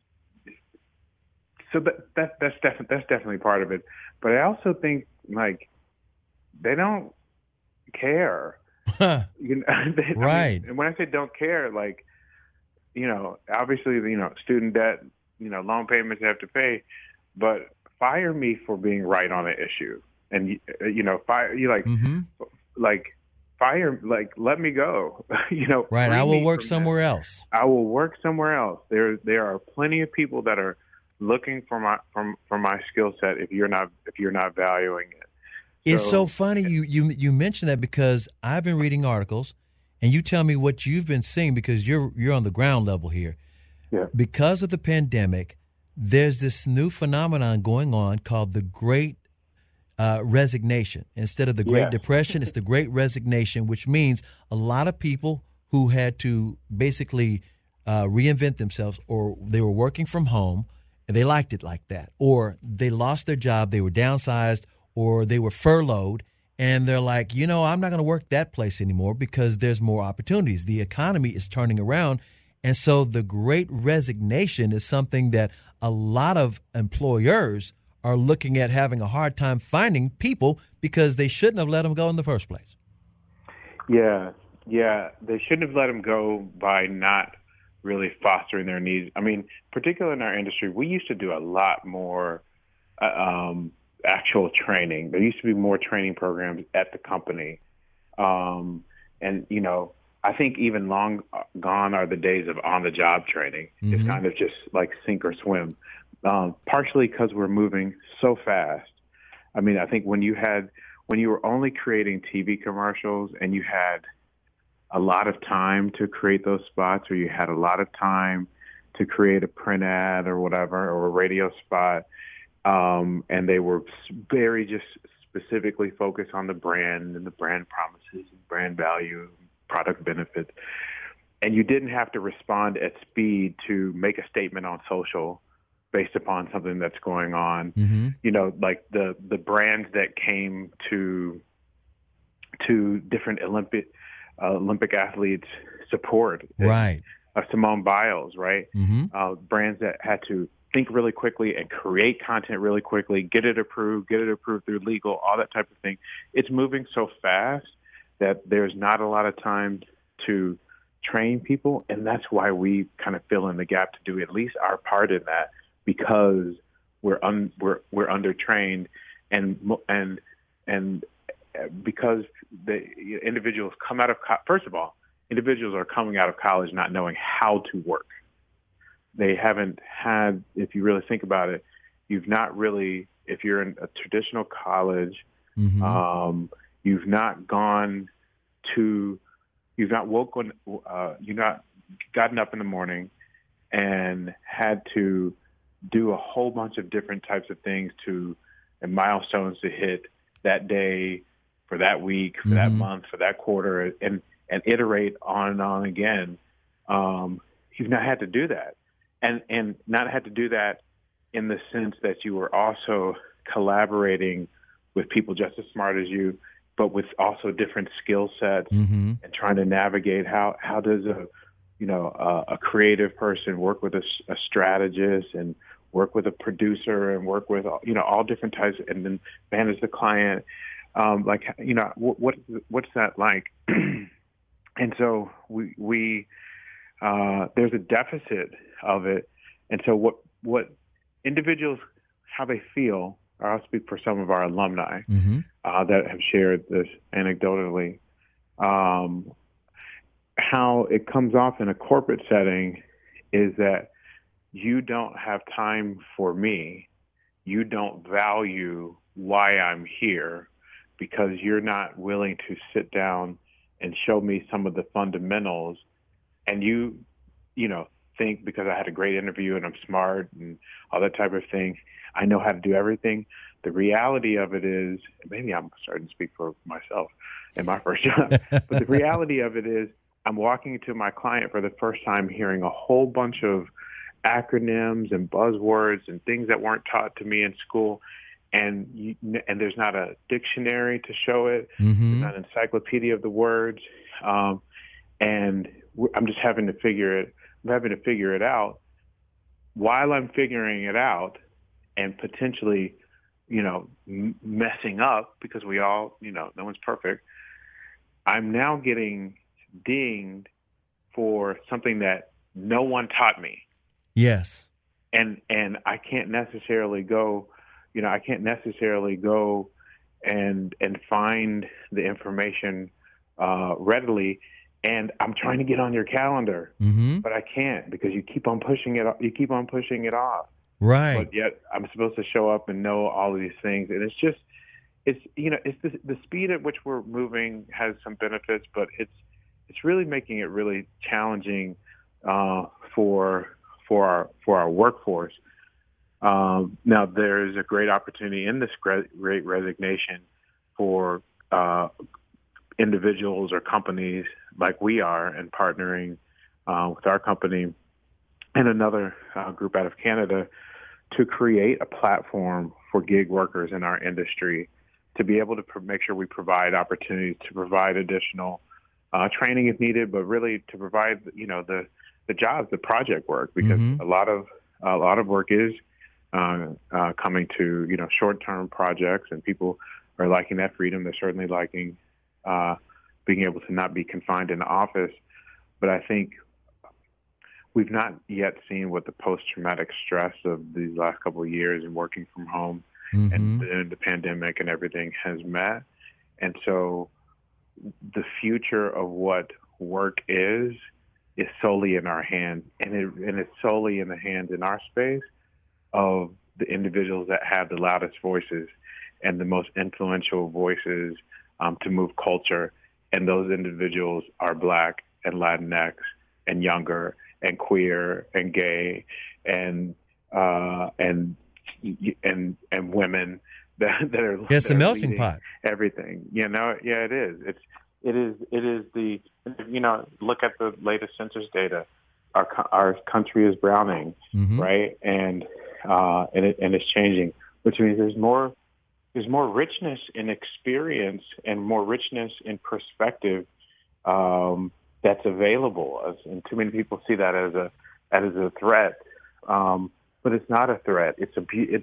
So that's definitely part of it. But I also think they don't care. Right. And when I say don't care, obviously, student debt, loan payments have to pay, but fire me for being right on an issue. And, fire, let me go, Right. I will work somewhere else. I will work somewhere else. There are plenty of people that are looking for my skill set if you're not valuing it. It's so funny you mentioned that, because I've been reading articles, and you tell me what you've been seeing, because you're on the ground level here. Yeah. Because of the pandemic, there's this new phenomenon going on called the Great Resignation. Instead of the Great Depression, it's the Great Resignation, which means a lot of people who had to basically reinvent themselves, or they were working from home and they liked it like that, or they lost their job, they were downsized, or they were furloughed, and they're like, I'm not going to work that place anymore because there's more opportunities. The economy is turning around. And so the Great Resignation is something that a lot of employers are looking at having a hard time finding people because they shouldn't have let them go in the first place. Yeah, they shouldn't have let him go by not really fostering their needs. I mean, particularly in our industry, we used to do a lot more actual training. There used to be more training programs at the company. And, you know, I think even long gone are the days of on-the-job training. Mm-hmm. It's kind of just like sink or swim, partially because we're moving so fast. I mean, I think when you were only creating TV commercials and you had a lot of time to create those spots, or you had a lot of time to create a print ad or whatever, or a radio spot, and they were very just specifically focused on the brand and the brand promises and brand value, product benefits, and you didn't have to respond at speed to make a statement on social based upon something that's going on. Mm-hmm. You know, like the brands that came to different Olympic athletes support. Right. Simone Biles, right? Mm-hmm. Brands that had to think really quickly and create content really quickly, get it approved through legal, all that type of thing. It's moving so fast that there's not a lot of time to train people, and that's why we kind of fill in the gap to do at least our part in that, because we're undertrained, and because the individuals come out of first of all, individuals are coming out of college not knowing how to work. They haven't had, if you really think about it, you've not really, if you're in a traditional college, mm-hmm. You've not gotten up in the morning and had to do a whole bunch of different types of things and milestones to hit that day, for that week, for mm-hmm. that month, for that quarter, and iterate on and on again. You've not had to do that. And not had to do that in the sense that you were also collaborating with people just as smart as you, but with also different skill sets, mm-hmm. and trying to navigate how does a creative person work with a strategist, and work with a producer, and work with all different types, and then manage the client. What's that like? And so we there's a deficit of it. And so what individuals, how they feel, or I'll speak for some of our alumni, mm-hmm. That have shared this anecdotally, how it comes off in a corporate setting is that you don't have time for me. You don't value why I'm here, because you're not willing to sit down and show me some of the fundamentals. And you think because I had a great interview and I'm smart and all that type of thing, I know how to do everything. The reality of it is, maybe I'm starting to speak for myself in my first job, but the reality of it is I'm walking into my client for the first time hearing a whole bunch of acronyms and buzzwords and things that weren't taught to me in school. And there's not a dictionary to show it. Mm-hmm. There's not an encyclopedia of the words. And I'm just having to figure it out. While I'm figuring it out and potentially, messing up, because we all, no one's perfect, I'm now getting dinged for something that no one taught me. Yes. And I can't necessarily go and find the information readily. And I'm trying to get on your calendar, mm-hmm. but I can't, because you keep on pushing it off. Right. But yet I'm supposed to show up and know all of these things. And it's the speed at which we're moving has some benefits, but it's really making it really challenging for our workforce. Now there is a great opportunity in this great resignation for individuals or companies like we are, and partnering with our company and another group out of Canada to create a platform for gig workers in our industry, to be able to make sure we provide opportunities to provide additional training if needed, but really to provide the jobs, the project work, because mm-hmm. a lot of work is coming to short-term projects, and people are liking that freedom. They're certainly liking being able to not be confined in the office. But I think we've not yet seen what the post-traumatic stress of these last couple of years and working from home and the pandemic and everything has met. And so the future of what work is solely in our hands, and it's solely in the hands in our space of the individuals that have the loudest voices and the most influential voices to move culture. And those individuals are Black and Latinx and younger and queer and gay and women that are. It's the melting pot. Everything, it is. It is the, look at the latest census data. Our country is browning, right? And it's changing, which means there's more richness in experience and more richness in perspective that's available. And too many people see that as a threat, but it's not a threat. It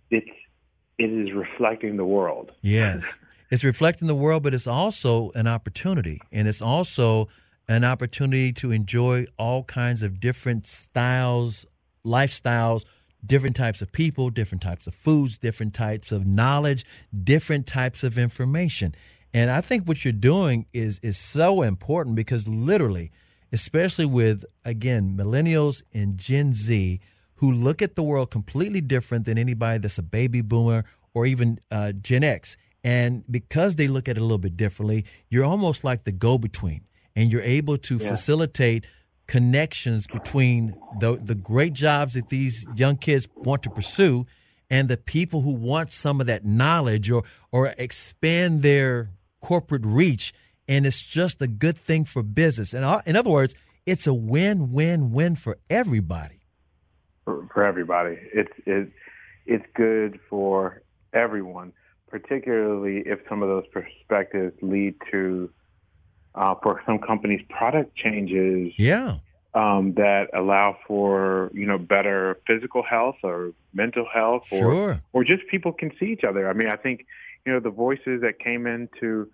is reflecting the world. Yes. It's reflecting the world, but it's also an opportunity. And it's also an opportunity to enjoy all kinds of different styles, lifestyles, different types of people, different types of foods, different types of knowledge, different types of information. And I think what you're doing is so important because literally, especially with, again, millennials and Gen Z who look at the world completely different than anybody that's a baby boomer or even Gen X. And because they look at it a little bit differently, you're almost like the go-between, and you're able to facilitate connections between the great jobs that these young kids want to pursue and the people who want some of that knowledge or expand their corporate reach. And it's just a good thing for business. And in other words, it's a win-win-win for everybody. For everybody. It's good for everyone, particularly if some of those perspectives lead to, for some companies, product changes that allow for, better physical health or mental health or just people can see each other. I mean, I think, the voices that came into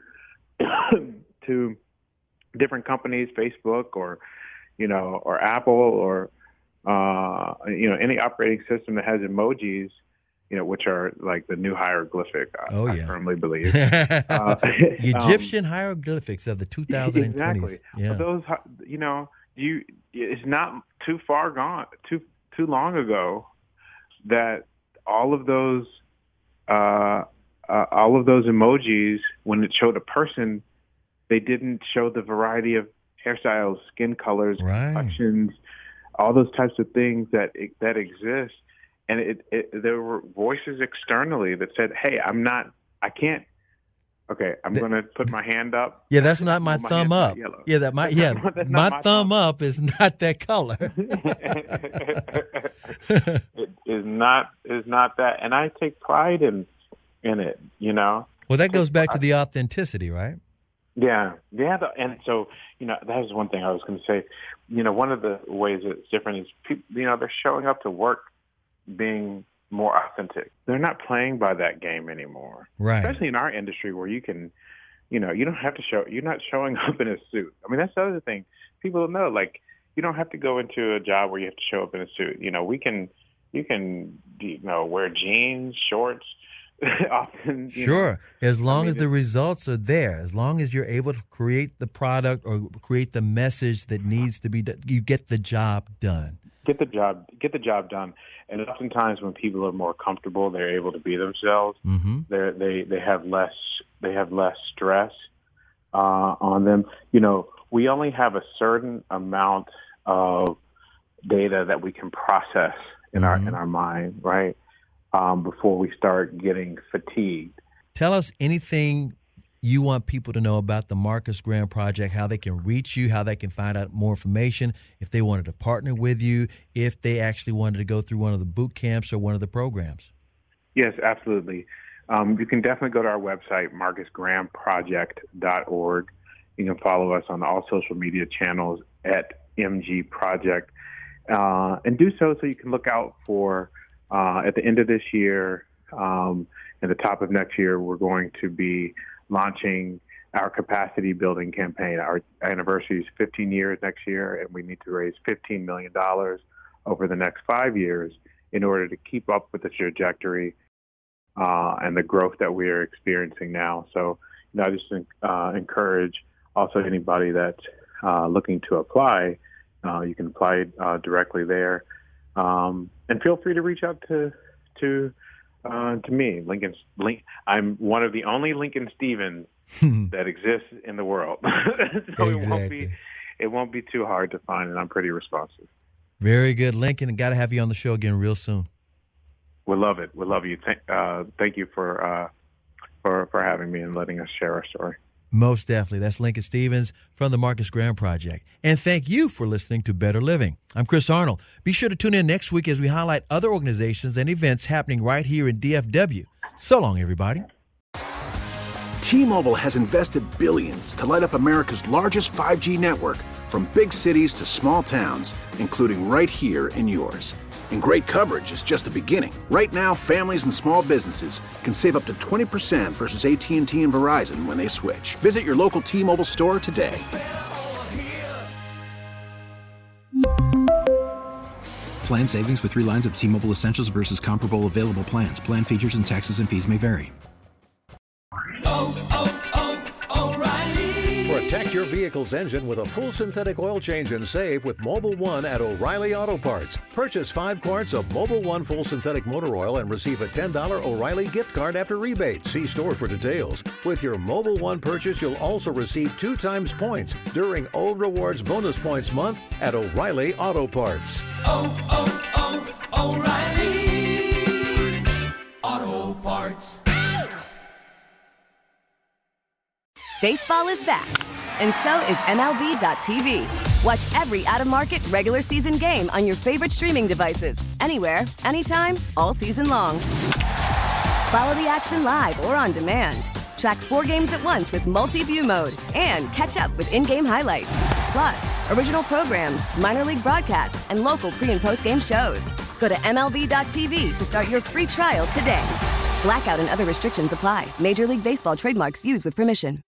to different companies, Facebook or Apple or, any operating system that has emojis, which are like the new hieroglyphic, I firmly believe. Egyptian hieroglyphics of the 2020s. Exactly. Yeah. Those, it's not too far gone, too long ago that all of those emojis, when it showed a person, they didn't show the variety of hairstyles, skin colors, complexions, all those types of things that exist. And there were voices externally that said, hey, I'm going to put my hand up. Yeah, that's not my thumb up. Yeah, my thumb up is not that color. It is not that. And I take pride in it, Well, that goes back to the authenticity, right? Yeah. And so, that was one thing I was going to say. One of the ways it's different is people, they're showing up to work being more authentic. They're not playing by that game anymore. Right. Especially in our industry where you can, you don't have to you're not showing up in a suit. I mean, that's the other thing. People don't know, like, you don't have to go into a job where you have to show up in a suit. You can wear jeans, shorts, often. As long as the results are there, as long as you're able to create the product or create the message that needs to be done, you get the job done. Get the job done. And oftentimes when people are more comfortable, they're able to be themselves. Mm-hmm. They have less stress on them. We only have a certain amount of data that we can process in our mind, right? Before we start getting fatigued. Tell us anything you want people to know about the Marcus Graham Project, how they can reach you, how they can find out more information, if they wanted to partner with you, if they actually wanted to go through one of the boot camps or one of the programs. Yes, absolutely. You can definitely go to our website, marcusgrahamproject.org. You can follow us on all social media channels at MG Project. And do so you can look out for, at the end of this year, and the top of next year, we're going to be launching our capacity building campaign. Our anniversary is 15 years next year, and we need to raise $15 million over the next 5 years in order to keep up with the trajectory and the growth that we are experiencing now. So, I just encourage also anybody that's looking to apply. You can apply directly there, and feel free to reach out to me, Lincoln. I'm one of the only Lincoln Stevens that exists in the world, so Exactly. it won't be too hard to find, and I'm pretty responsive. Very good, Lincoln. And got to have you on the show again real soon. We'll love it. We'll love you. Thank you for having me and letting us share our story. Most definitely. That's Lincoln Stevens from the Marcus Graham Project. And thank you for listening to Better Living. I'm Chris Arnold. Be sure to tune in next week as we highlight other organizations and events happening right here in DFW. So long, everybody. T-Mobile has invested billions to light up America's largest 5G network, from big cities to small towns, including right here in yours. And great coverage is just the beginning. Right now, families and small businesses can save up to 20% versus AT&T and Verizon when they switch. Visit your local T-Mobile store today. Plan savings with 3 lines of T-Mobile Essentials versus comparable available plans. Plan features and taxes and fees may vary. Protect your vehicle's engine with a full synthetic oil change and save with Mobil 1 at O'Reilly Auto Parts. Purchase 5 quarts of Mobil 1 full synthetic motor oil and receive a $10 O'Reilly gift card after rebate. See store for details. With your Mobil 1 purchase, you'll also receive 2 times points during O Rewards Bonus Points Month at O'Reilly Auto Parts. O'Reilly Auto Parts. Baseball is back, and so is MLB.tv. Watch every out-of-market regular season game on your favorite streaming devices, anywhere, anytime, all season long. Follow the action live or on demand. Track 4 games at once with multi-view mode and catch up with in-game highlights. Plus, original programs, minor league broadcasts, and local pre- and post-game shows. Go to MLB.tv to start your free trial today. Blackout and other restrictions apply. Major League Baseball trademarks used with permission.